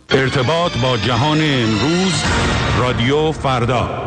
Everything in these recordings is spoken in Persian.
ارتباط با جهان امروز، رادیو فردا.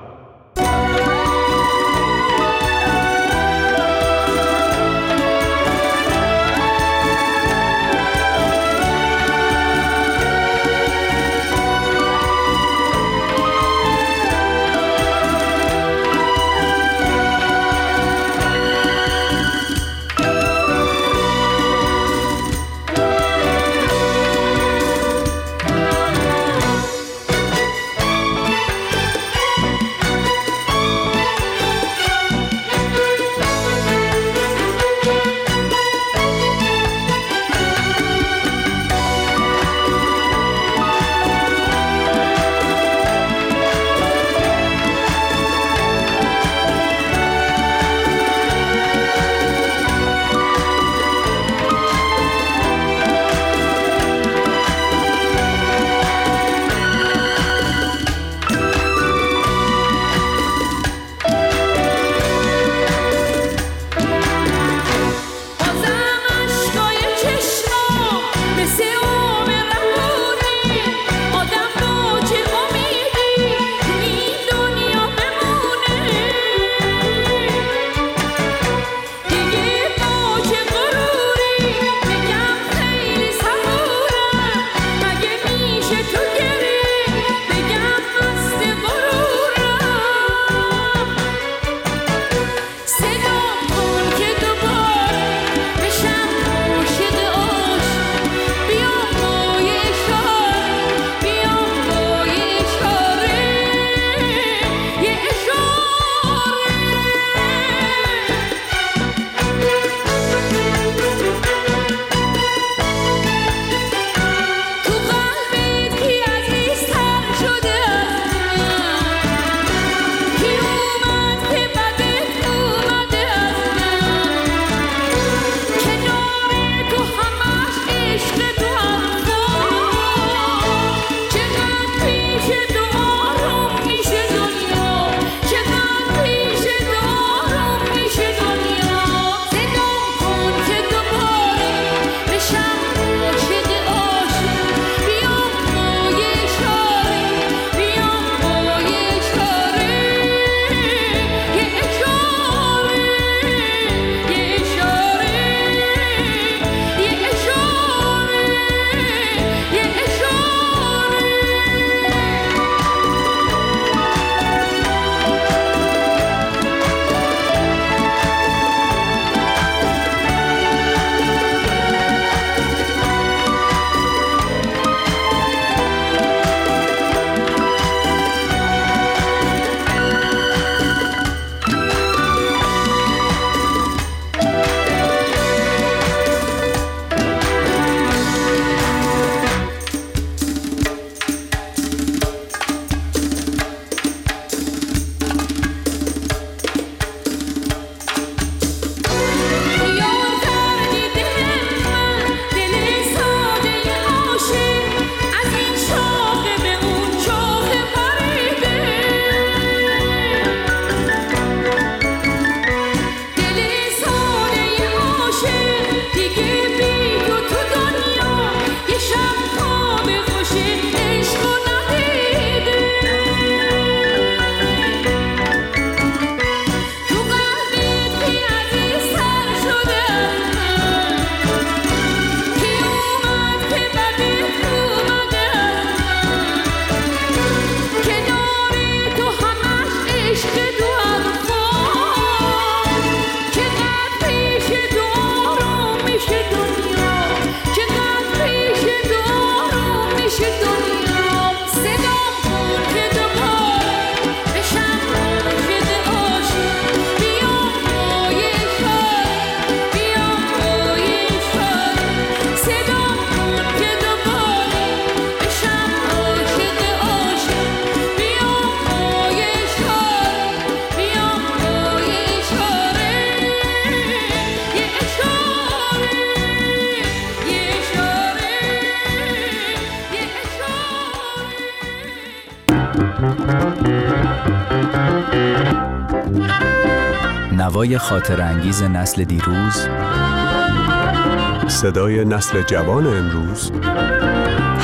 نوای خاطرانگیز نسل دیروز، صدای نسل جوان امروز،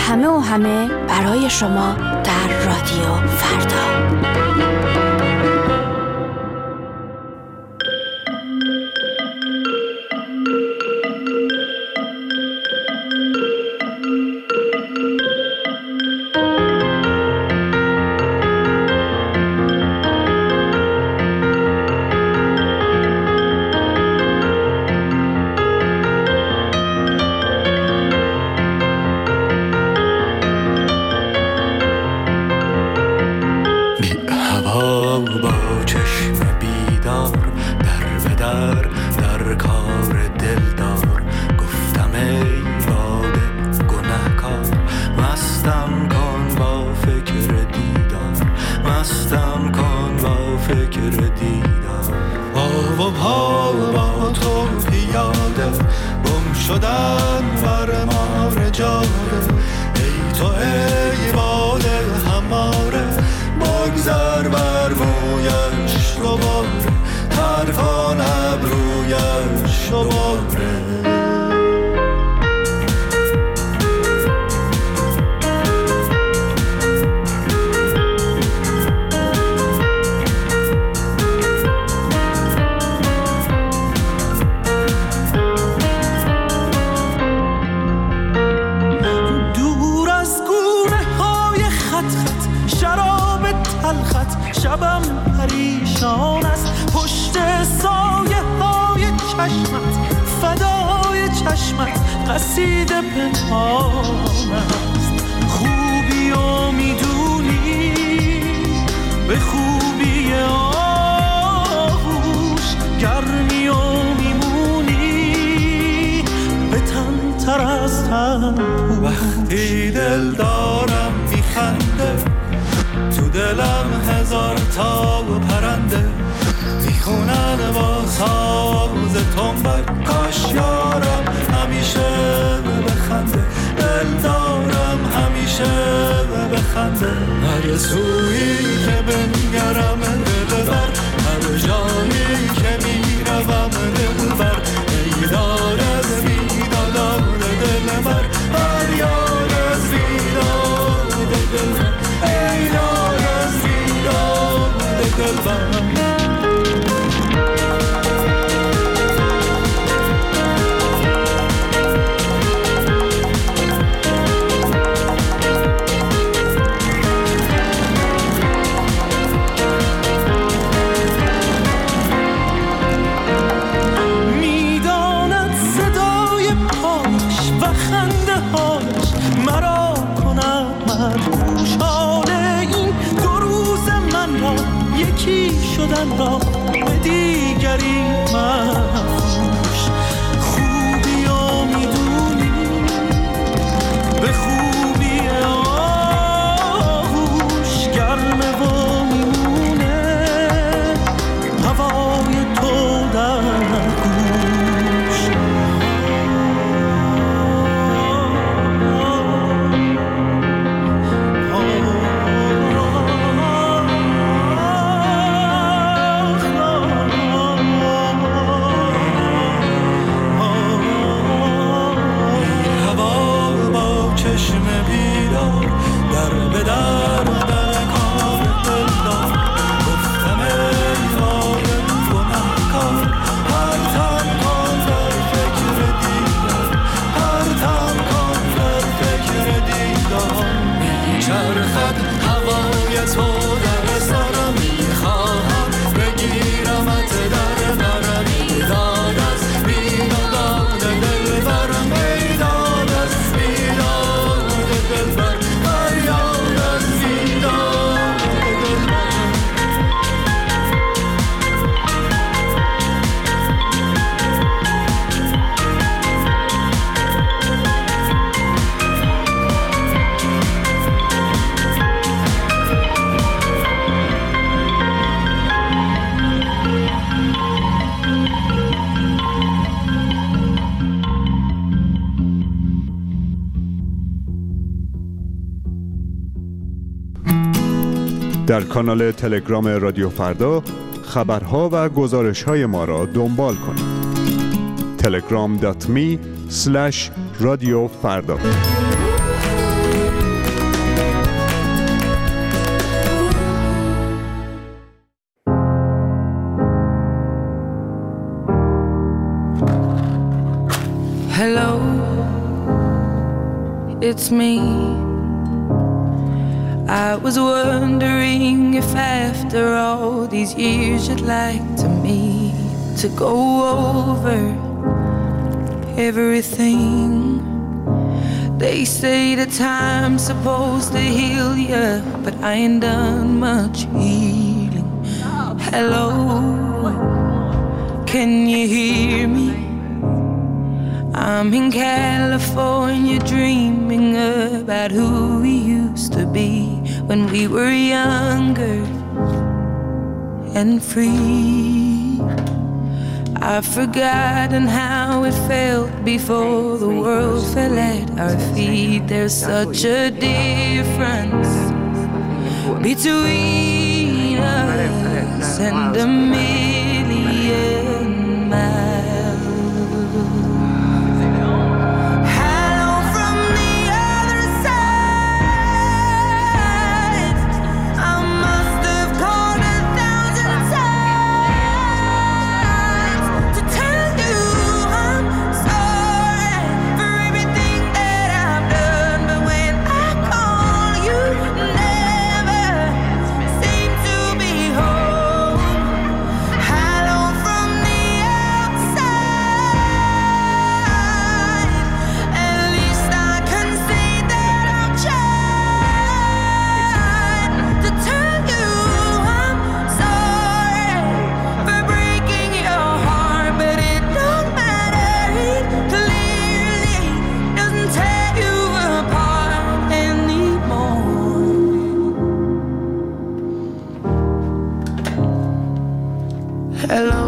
همه برای شما در رادیو فردا. شبم پریشان است پشت سایه های چشمت، فدای چشمت قصیده پنهان است. خوبی و میدونی به خوبی آغوش، گرمی و میمونی به تن تر از تن. وقتی دل دارم میخنده تو دلم هزار تا پرنده میخونن با ساز تنبک. کاش یارم همیشه بخنده، دل دارم همیشه بخنده. هر سویی که بنگرم دل بر، هر جایی که میروم دل بر. ای دار از بیداد دل بر، هر یار از بیداد دل بر. ای دار از بیداد دل بر. شدن را به دیگری مفروش. خوبی و میدونی به خوبی آغوش، گرمه و میمونه هوای تو در گوش. در کانال تلگرام رادیو فردا خبرها و گزارش‌های ما را دنبال کنید. telegram.me/رادیو فردا. Hello, it's me. I was wondering if after all these years you'd like to meet to go over everything. They say the time's supposed to heal ya, but I ain't done much healing. Hello, can you hear me? I'm in California dreaming about who we used to be when we were younger and free. I've forgotten how it felt before the world fell at our feet. There's such a difference between us and a million miles. Hello,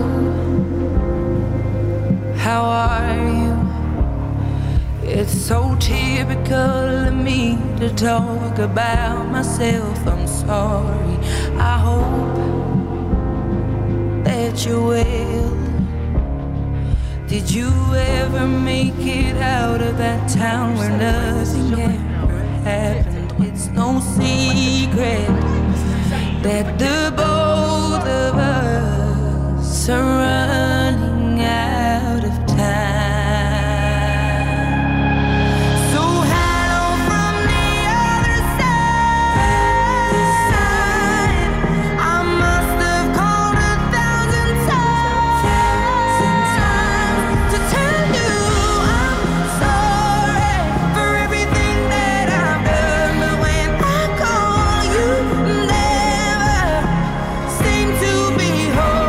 how are you? It's so typical of me to talk about myself. I'm sorry. I hope that you're well. Did you ever make it out of that town where nothing ever happened? It's no secret that the both of us are running out of time. So hello from the other side. I must have called 1,000 times to tell you I'm sorry for everything that I've done. But when I call, you never seem to be home.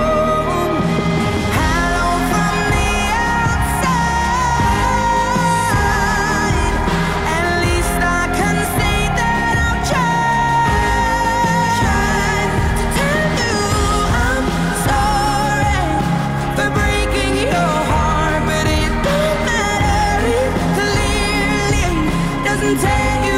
Tell you